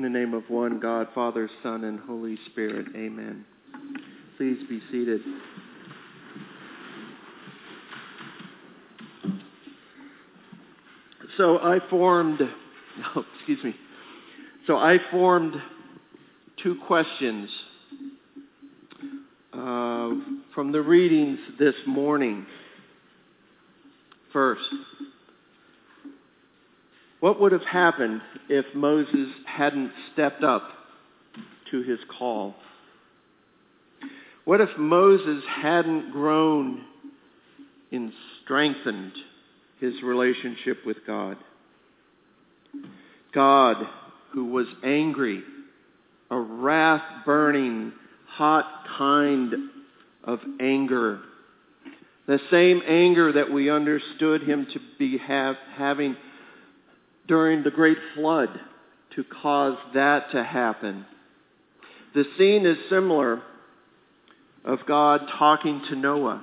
the name of one God, Father, Son, and Holy Spirit. Amen. Please be seated. So I formed two questions from the readings this morning. First, what would have happened if Moses hadn't stepped up to his call? What if Moses hadn't grown and strengthened his relationship with God? God, who was angry, a wrath-burning, hot kind of anger, the same anger that we understood him to be having during the great flood to cause that to happen. The scene is similar of God talking to Noah.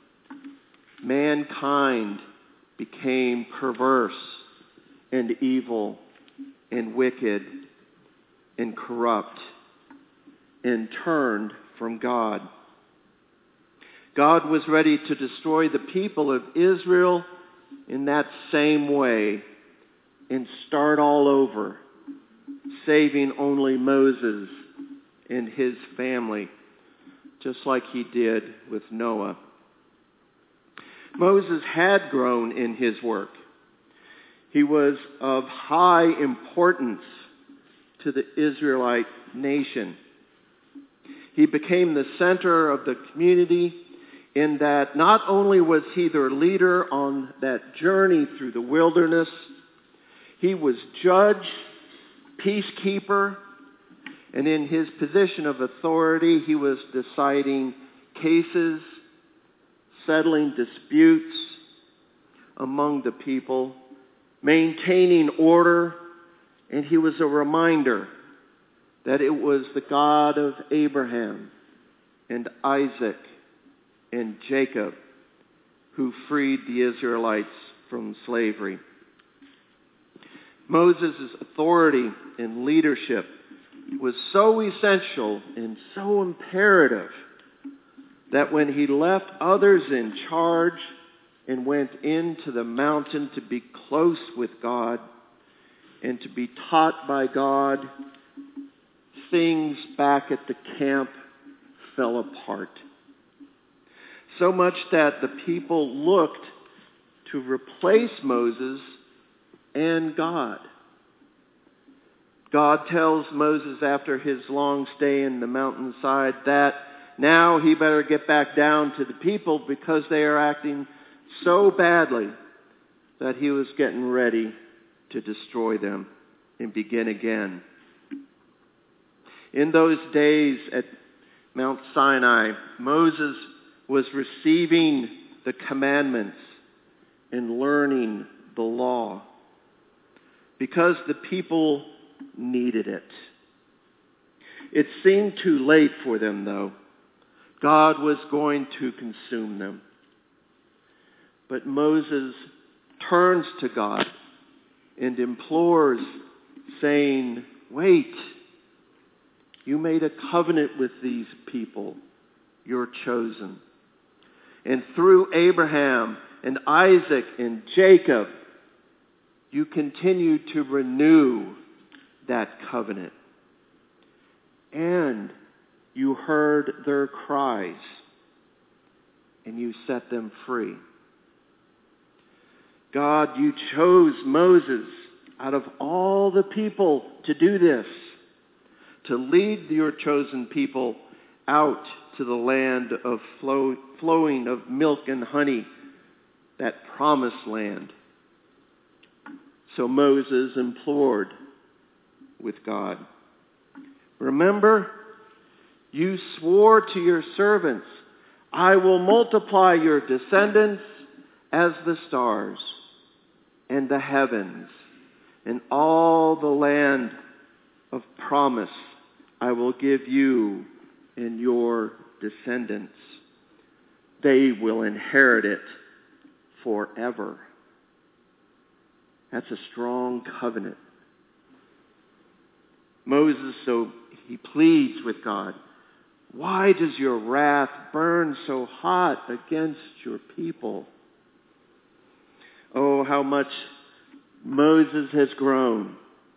Mankind became perverse and evil and wicked and corrupt and turned from God. God was ready to destroy the people of Israel in that same way and start all over, saving only Moses and his family, just like he did with Noah. Moses had grown in his work. He was of high importance to the Israelite nation. He became the center of the community in that not only was he their leader on that journey through the wilderness, he was judge, peacekeeper, and in his position of authority, he was deciding cases, settling disputes among the people, maintaining order, and he was a reminder that it was the God of Abraham and Isaac and Jacob who freed the Israelites from slavery. Moses' authority and leadership was so essential and so imperative that when he left others in charge and went into the mountain to be close with God and to be taught by God, things back at the camp fell apart. So much that the people looked to replace Moses and God. God tells Moses after his long stay in the mountainside that now he better get back down to the people because they are acting so badly that he was getting ready to destroy them and begin again. In those days at Mount Sinai, Moses was receiving the commandments and learning the law because the people needed it. It seemed too late for them, though. God was going to consume them. But Moses turns to God and implores, saying, "Wait, you made a covenant with these people, your chosen. And through Abraham and Isaac and Jacob, you continue to renew that covenant. And you heard their cries, and you set them free. God, you chose Moses out of all the people to do this, to lead your chosen people out to the land of flowing of milk and honey, that promised land." So Moses implored with God, "Remember, you swore to your servants, I will multiply your descendants as the stars and the heavens, and all the land of promise I will give you and your descendants. They will inherit it forever." That's a strong covenant. Moses, so he pleads with God, "Why does your wrath burn so hot against your people?" Oh, how much Moses has grown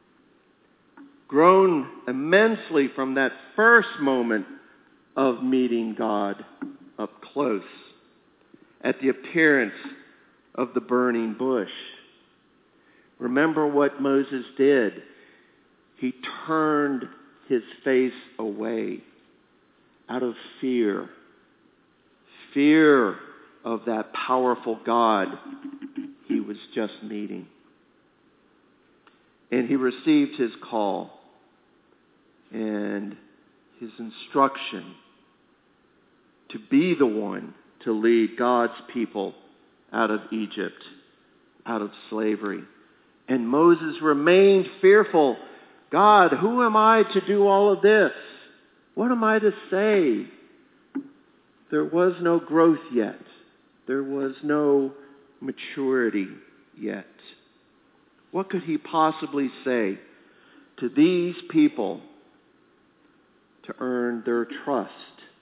immensely from that first moment of meeting God up close at the appearance of the burning bush. Remember what Moses did. He turned his face away out of fear of that powerful God he was just meeting. And he received his call and his instruction to be the one to lead God's people out of Egypt, out of slavery. And Moses remained fearful. God, who am I to do all of this? What am I to say? There was no growth yet. There was no maturity yet. What could he possibly say to these people to earn their trust?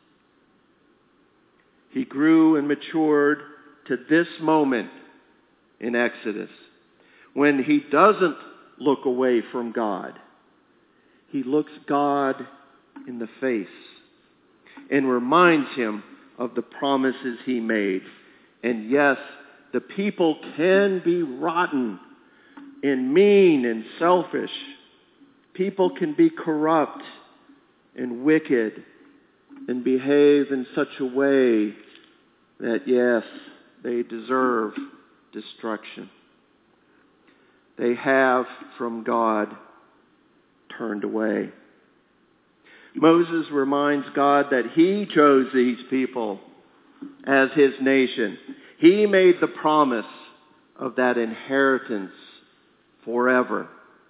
He grew and matured to this moment in Exodus when he doesn't look away from God. He looks God in the face and reminds him of the promises he made. And yes, the people can be rotten and mean and selfish. People can be corrupt and wicked and behave in such a way that, yes, they deserve destruction. They have, from God, turned away. Moses reminds God that he chose these people as his nation. He made the promise of that inheritance forever.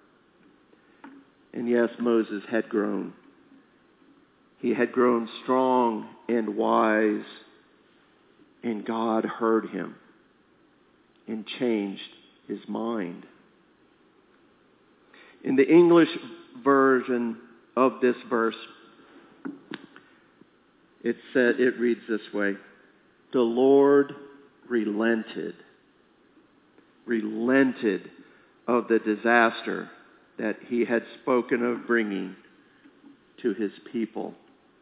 And yes, Moses had grown. He had grown strong and wise, and God heard him and changed his mind. In the English version of this verse, it reads this way: the Lord relented of the disaster that he had spoken of bringing to his people.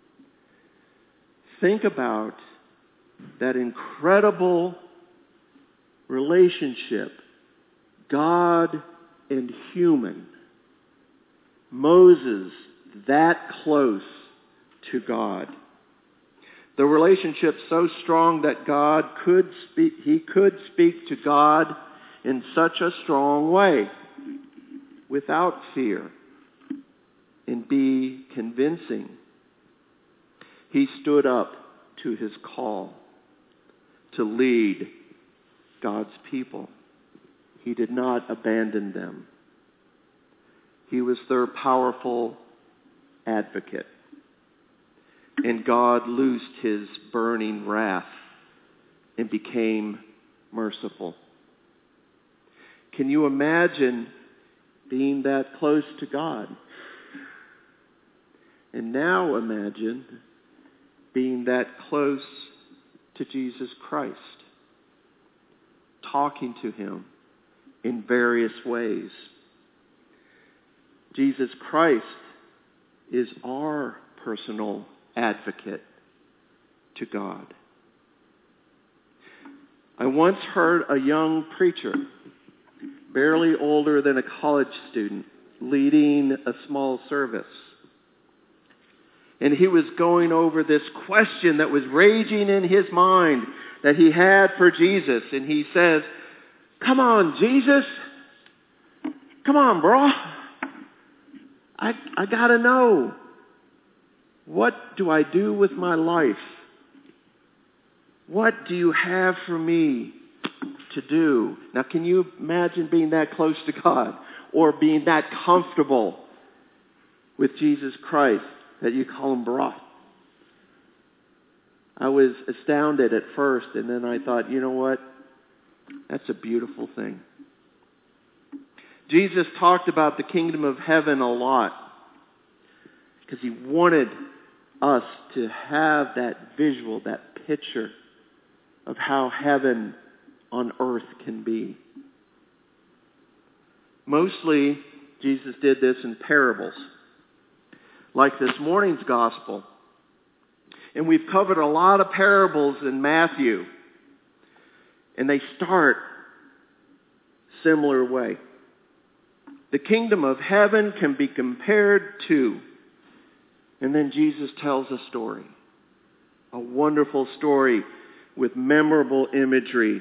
Think about that incredible relationship, God and human. Moses that close to God. The relationship so strong that he could speak to God in such a strong way, without fear, and be convincing. He stood up to his call to lead God's people. He did not abandon them. He was their powerful advocate. And God loosed his burning wrath and became merciful. Can you imagine being that close to God? And now imagine being that close to Jesus Christ, talking to him in various ways. Jesus Christ is our personal advocate to God. I once heard a young preacher, barely older than a college student, leading a small service. And he was going over this question that was raging in his mind that he had for Jesus. And he says, "Come on, Jesus. Come on, bro. I got to know. What do I do with my life? What do you have for me to do?" Now, can you imagine being that close to God or being that comfortable with Jesus Christ that you call him bro? I was astounded at first, and then I thought, you know what? That's a beautiful thing. Jesus talked about the kingdom of heaven a lot. because he wanted us to have that visual, that picture of how heaven on earth can be. Mostly, Jesus did this in parables, like this morning's gospel. And we've covered a lot of parables in Matthew, and they start similar way. The kingdom of heaven can be compared to, and then Jesus tells a story, a wonderful story with memorable imagery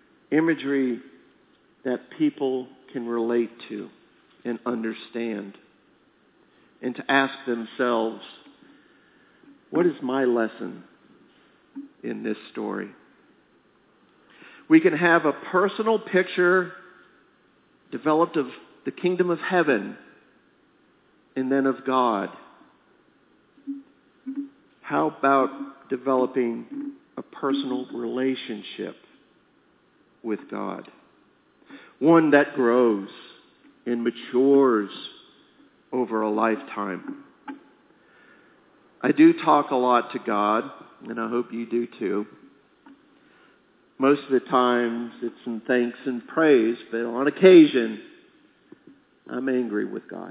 that people can relate to and understand, and to ask themselves, what is my lesson in this story? We can have a personal picture developed of the kingdom of heaven and then of God. How about developing a personal relationship with God? One that grows and matures over a lifetime. I do talk a lot to God, and I hope you do too. Most of the times it's in thanks and praise, but on occasion I'm angry with God.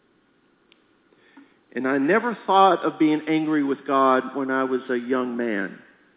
And I never thought of being angry with God when I was a young man,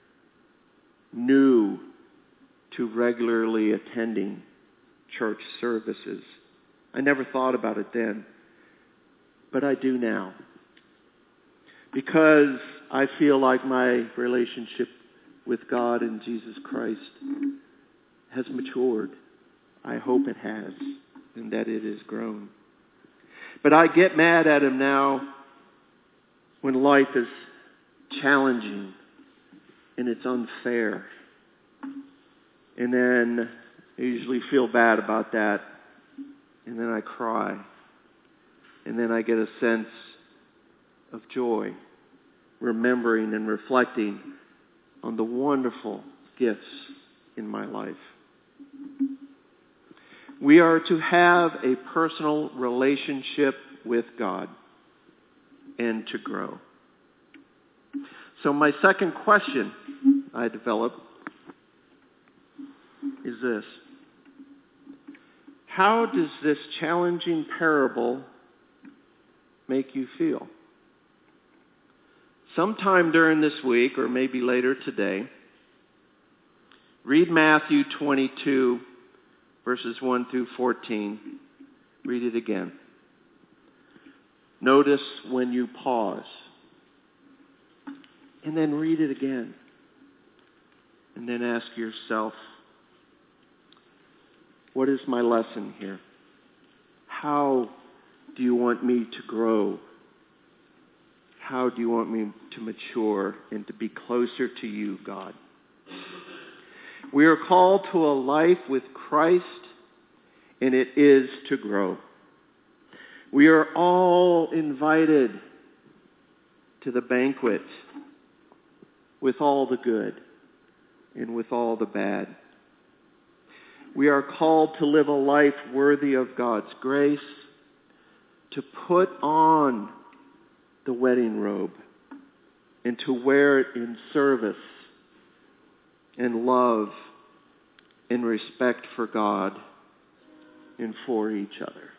new to regularly attending church services. I never thought about it then, but I do now. Because I feel like my relationship with God and Jesus Christ has matured. I hope it has, and that it has grown. But I get mad at him now when life is challenging and it's unfair. And then I usually feel bad about that. And then I cry. And then I get a sense of joy, remembering and reflecting on the wonderful gifts in my life. We are to have a personal relationship with God and to grow. So my second question I developed is this: how does this challenging parable make you feel? Sometime during this week, or maybe later today, read Matthew 22, verses 1 through 14. Read it again. Notice when you pause. And then read it again. And then ask yourself, what is my lesson here? How do you want me to grow? How do you want me to mature and to be closer to you, God? We are called to a life with Christ, and it is to grow. We are all invited to the banquet with all the good and with all the bad. We are called to live a life worthy of God's grace, to put on the wedding robe and to wear it in service and love and respect for God and for each other.